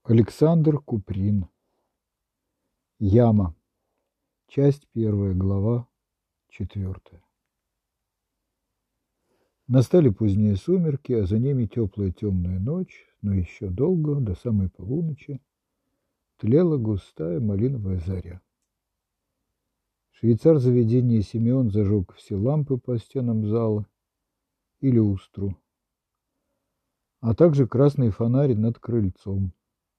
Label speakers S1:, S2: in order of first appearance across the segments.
S1: Александр Куприн. Яма. Часть 1, глава 4. Настали поздние сумерки, а за ними теплая темная ночь, но еще долго, до самой полуночи, тлела густая малиновая заря. Швейцар заведения Симеон зажег все лампы по стенам зала и люстру, а также красный фонарь над крыльцом.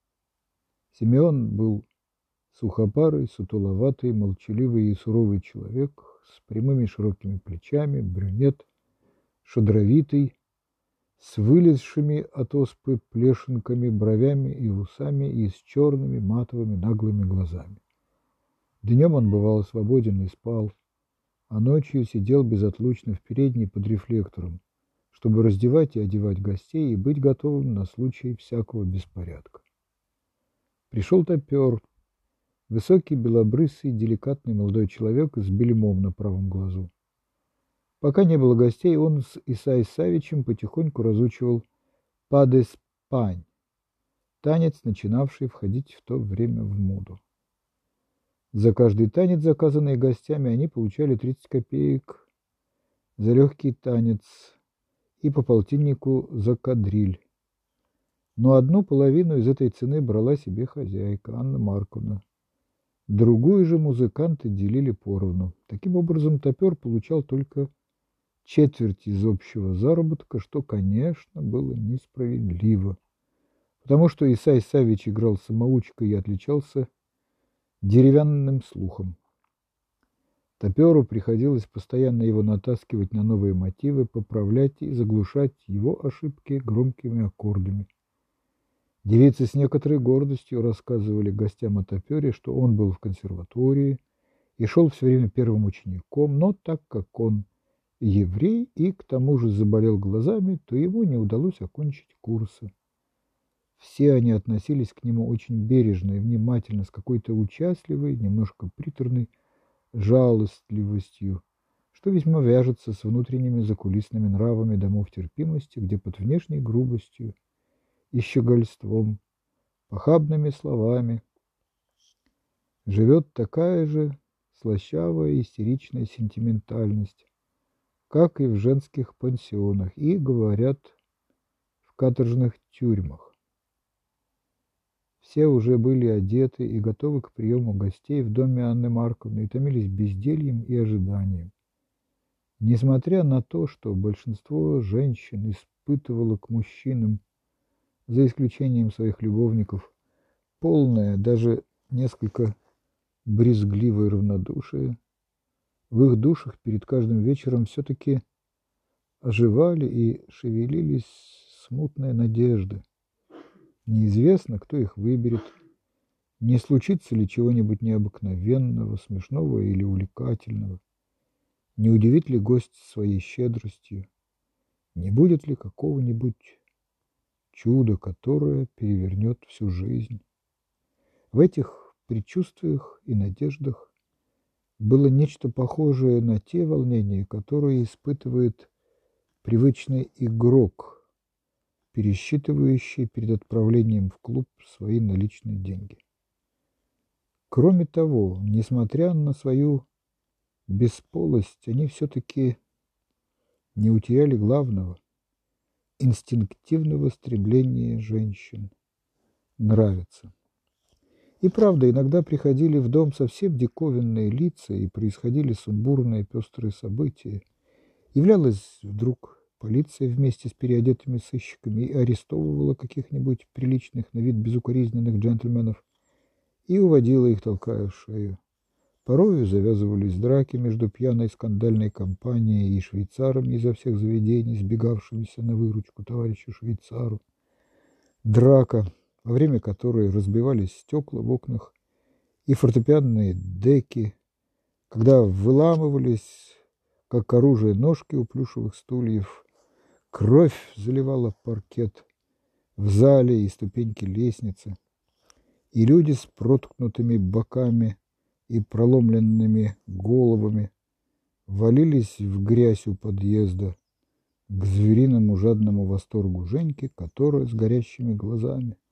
S1: Симеон был сухопарый, сутуловатый, молчаливый и суровый человек с прямыми широкими плечами, брюнет, шадровитый, с вылезшими от оспы плешинками, бровями и усами и с черными матовыми наглыми глазами. Днем он бывал свободен и спал, а ночью сидел безотлучно в передней под рефлектором, чтобы раздевать и одевать гостей и быть готовым на случай всякого беспорядка. Пришел топер, высокий, белобрысый, деликатный молодой человек с бельмом на правом глазу. Пока не было гостей, он с Исаей Савичем потихоньку разучивал «Падеспань», танец, начинавший входить в то время в моду. За каждый танец, заказанный гостями, они получали 30 копеек за легкий танец и по полтиннику за кадриль. Но одну половину из этой цены брала себе хозяйка Анна Марковна. Другую же музыканты делили поровну. Таким образом, топер получал только четверть из общего заработка, что, конечно, было несправедливо, потому что Исай Савич играл самоучкой и отличался деревянным слухом. Топеру приходилось постоянно его натаскивать на новые мотивы, поправлять и заглушать его ошибки громкими аккордами. Девицы с некоторой гордостью рассказывали гостям о топере, что он был в консерватории и шел все время первым учеником, но так как он еврей и к тому же заболел глазами, то ему не удалось окончить курсы. Все они относились к нему очень бережно и внимательно, с какой-то участливой, немножко приторной жалостливостью, что весьма вяжется с внутренними закулисными нравами домов терпимости, где под внешней грубостью и щегольством, похабными словами живет такая же слащавая истеричная сентиментальность, как и в женских пансионах, и, говорят, в каторжных тюрьмах. Все уже были одеты и готовы к приему гостей в доме Анны Марковны и томились бездельем и ожиданием. Несмотря на то, что большинство женщин испытывало к мужчинам, за исключением своих любовников, полное, даже несколько брезгливое равнодушие, в их душах перед каждым вечером все-таки оживали и шевелились смутные надежды. Неизвестно, кто их выберет, не случится ли чего-нибудь необыкновенного, смешного или увлекательного, не удивит ли гость своей щедростью, не будет ли какого-нибудь чуда, которое перевернет всю жизнь. В этих предчувствиях и надеждах было нечто похожее на те волнения, которые испытывает привычный игрок, пересчитывающий перед отправлением в клуб свои наличные деньги. Кроме того, несмотря на свою бесполость, они все-таки не утеряли главного – инстинктивного стремления женщин нравиться. И правда, иногда приходили в дом совсем диковинные лица, и происходили сумбурные пестрые события. Являлась вдруг полиция вместе с переодетыми сыщиками и арестовывала каких-нибудь приличных на вид безукоризненных джентльменов и уводила их, толкая в шею. Порою завязывались драки между пьяной скандальной компанией и швейцарами изо всех заведений, сбегавшимися на выручку товарищу швейцару. Драка, во время которой разбивались стекла в окнах и фортепианные деки, когда выламывались, как оружие, ножки у плюшевых стульев, кровь заливала паркет в зале и ступеньки лестницы, и люди с проткнутыми боками и проломленными головами валились в грязь у подъезда к звериному жадному восторгу Женьки, которая с горящими глазами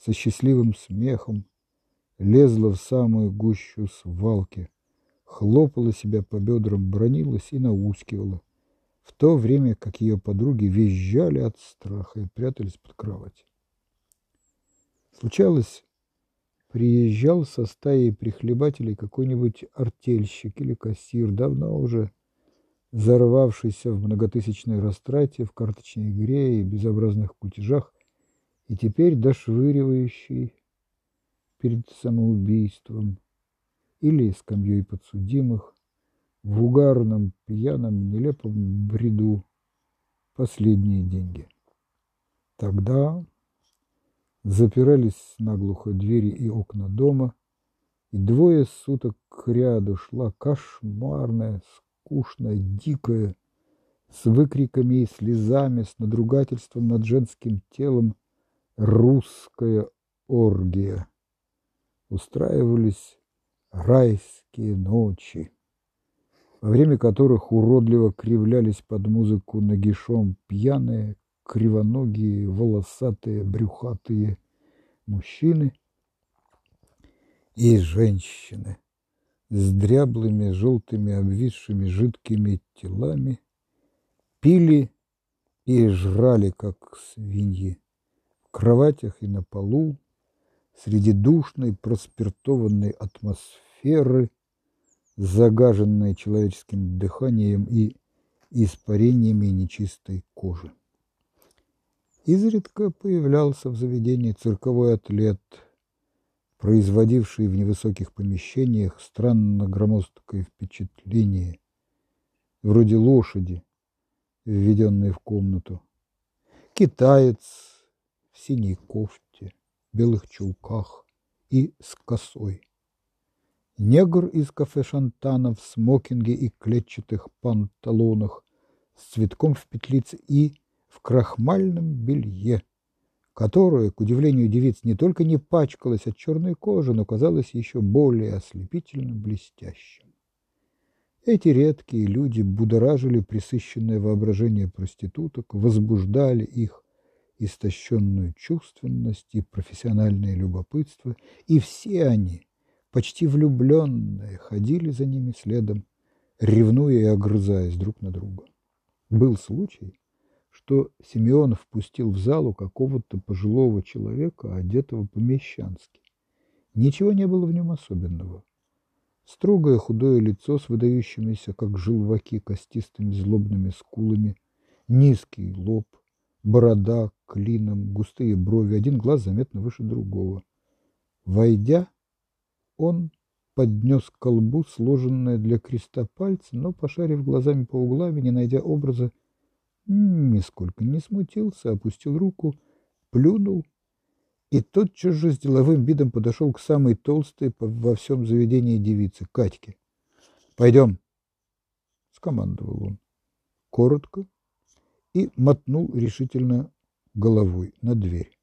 S1: со счастливым смехом, лезла в самую гущу свалки, хлопала себя по бедрам, бранилась и наускивала, в то время как ее подруги визжали от страха и прятались под кровать. Случалось, приезжал со стаей прихлебателей какой-нибудь артельщик или кассир, давно уже зарвавшийся в многотысячной растрате, в карточной игре и безобразных кутежах, и теперь дошвыривающий перед самоубийством или скамьей подсудимых в угарном, пьяном, нелепом бреду последние деньги. Тогда запирались наглухо двери и окна дома, и 2 суток кряду шла кошмарная, скучная, дикая, с выкриками и слезами, с надругательством над женским телом русская оргия. Устраивались райские ночи, во время которых уродливо кривлялись под музыку нагишом пьяные, кривоногие, волосатые, брюхатые мужчины и женщины с дряблыми, желтыми, обвисшими, жидкими телами, пили и жрали, как свиньи, в кроватях и на полу, среди душной, проспиртованной атмосферы, загаженной человеческим дыханием и испарениями нечистой кожи. Изредка появлялся в заведении цирковой атлет, производивший в невысоких помещениях странно громоздкое впечатление, вроде лошади, введенной в комнату. Китаец в синей кофте, белых чулках и с косой. Негр из кафе «Шантана» в смокинге и клетчатых панталонах с цветком в петлице и в крахмальном белье, которое, к удивлению девиц, не только не пачкалось от черной кожи, но казалось еще более ослепительно блестящим. Эти редкие люди будоражили пресыщенное воображение проституток, возбуждали их истощенную чувственность и профессиональное любопытство, и все они, почти влюбленные, ходили за ними следом, ревнуя и огрызаясь друг на друга. Был случай, что Симеон впустил в залу какого-то пожилого человека, одетого по-мещански. Ничего не было в нем особенного. Строгое худое лицо с выдающимися, как желваки, костистыми злобными скулами, низкий лоб, борода клином, густые брови, один глаз заметно выше другого. Войдя, он поднес к колбу сложенное для креста пальцы, но, пошарив глазами по углам и не найдя образа, нисколько не смутился, опустил руку, плюнул и тотчас же с деловым видом подошел к самой толстой во всем заведении девице, Катьке. «Пойдем», — скомандовал он, коротко, и мотнул решительно головой на дверь.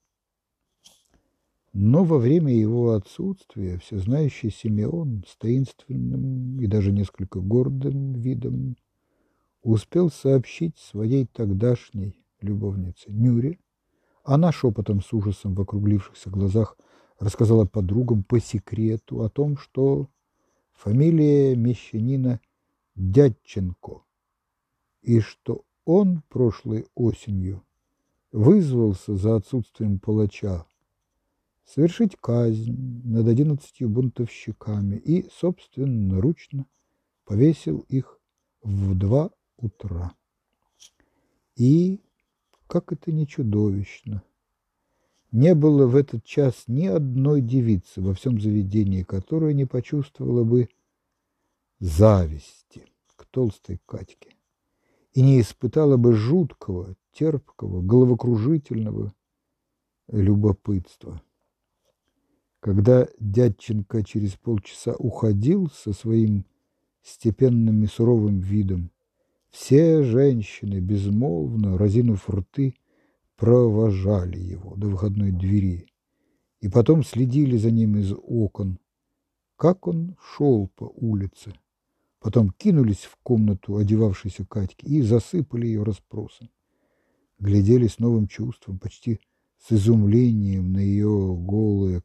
S1: Но во время его отсутствия всезнающий Симеон с таинственным и даже несколько гордым видом успел сообщить своей тогдашней любовнице Нюре. Она шепотом с ужасом в округлившихся глазах рассказала подругам по секрету о том, что фамилия мещанина Дядченко, и что он прошлой осенью вызвался за отсутствием палача совершить казнь над 11 бунтовщиками и собственноручно повесил их в 2 утра. И, как это ни чудовищно, не было в этот час ни одной девицы во всем заведении, которая не почувствовала бы зависти к толстой Катьке и не испытала бы жуткого, терпкого, головокружительного любопытства. Когда Дядченко через полчаса уходил со своим степенным и суровым видом, все женщины, безмолвно разинув рты, провожали его до выходной двери и потом следили за ним из окон, как он шел по улице. Потом кинулись в комнату одевавшейся Катьки и засыпали ее расспросами. Глядели с новым чувством, почти с изумлением на ее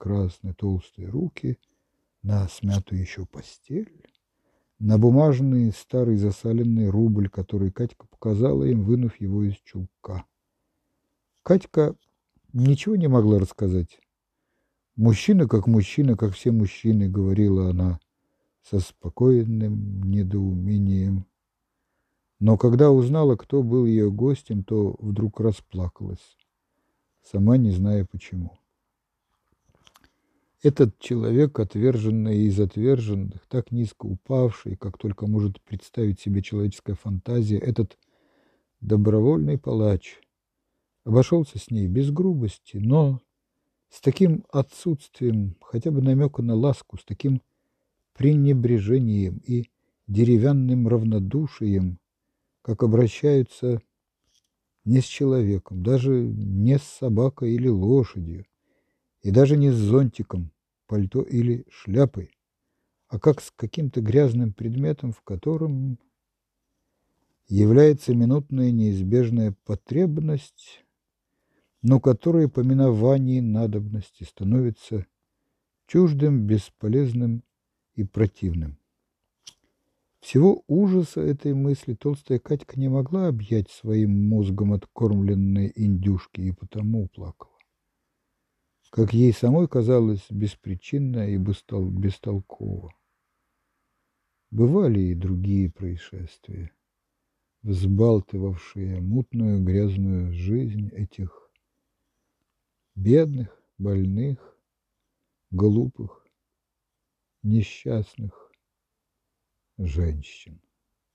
S1: прекрасные толстые руки на смятую еще постель, на бумажный старый засаленный рубль, который Катька показала им, вынув его из чулка. Катька ничего не могла рассказать. Мужчина, как все мужчины, говорила она со спокойным недоумением. Но когда узнала, кто был ее гостем, то вдруг расплакалась, сама не зная почему. Этот человек, отверженный из отверженных, так низко упавший, как только может представить себе человеческая фантазия, этот добровольный палач, обошелся с ней без грубости, но с таким отсутствием хотя бы намека на ласку, с таким пренебрежением и деревянным равнодушием, как обращаются не с человеком, даже не с собакой или лошадью, и даже не с зонтиком, пальто или шляпой, а как с каким-то грязным предметом, в котором является минутная неизбежная потребность, но которая по миновании надобности становится чуждым, бесполезным и противным. Всего ужаса этой мысли толстая Катька не могла объять своим мозгом откормленной индюшки и потому плакала. Как ей самой казалось, беспричинно и бестолково. Бывали и другие происшествия, взбалтывавшие мутную грязную жизнь этих бедных, больных, глупых, несчастных женщин.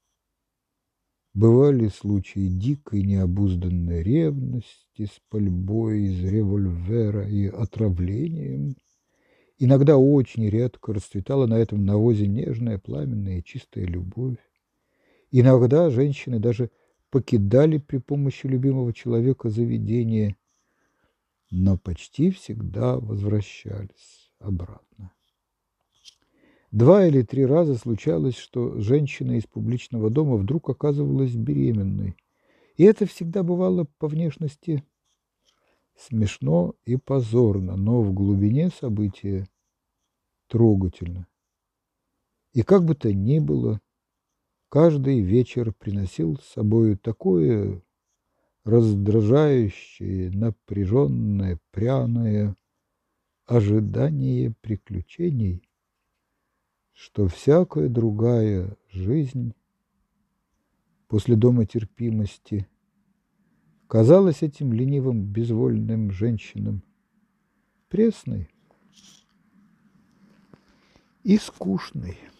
S1: Бывали случаи дикой необузданной ревности с пальбой из револьвера и отравлением. Иногда очень редко расцветала на этом навозе нежная, пламенная и чистая любовь. Иногда женщины даже покидали при помощи любимого человека заведение, но почти всегда возвращались обратно. 2 или 3 раза случалось, что женщина из публичного дома вдруг оказывалась беременной. И это всегда бывало по внешности смешно и позорно, но в глубине события трогательно. И как бы то ни было, каждый вечер приносил с собою такое раздражающее, напряженное, пряное ожидание приключений, что всякая другая жизнь после дома терпимости казалась этим ленивым, безвольным женщинам пресной и скучной.